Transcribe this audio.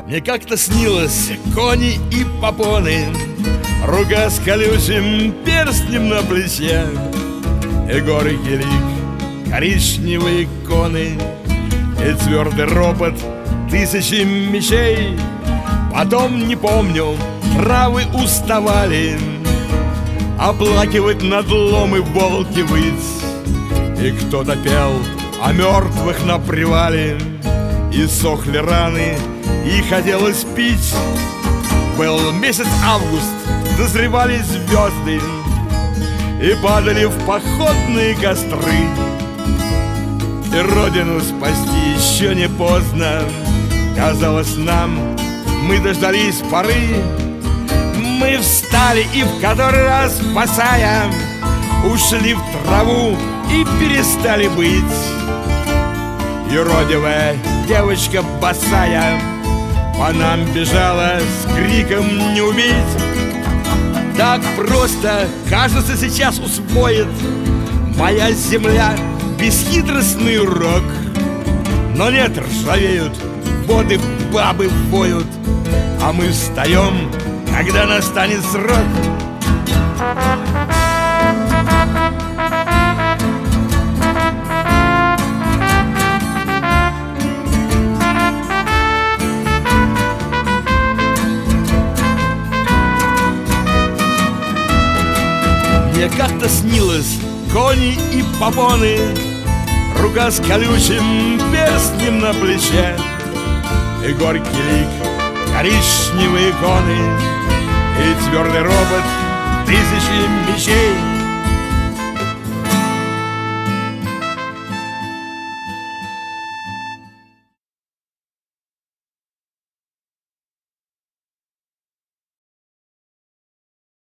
Мне как-то снилось кони и попоны, рука с колючим перстнем на плече, и горький лик, коричневые коны, и твердый ропот тысячи мечей. Потом, не помню, травы уставали оплакивать надломы, волки выть. И кто-то пел о мертвых на привале, и сохли раны, и хотелось пить. Был месяц август, дозревали звезды и падали в походные костры. И родину спасти еще не поздно, казалось нам, мы дождались поры. Мы встали и в который раз, спасая, ушли в траву и перестали быть. Юродивая девочка босая по нам бежала с криком «Не убить!». Так просто, кажется, сейчас усвоит моя земля бесхитростный урок. Но нет, ржавеют воды, бабы воют, а мы встаем, когда настанет срок. Мне как-то снилось кони и попоны, рука с колючим перстнем на плече, и горький лик, коричневые коны, и твердый ропот тысячи мечей.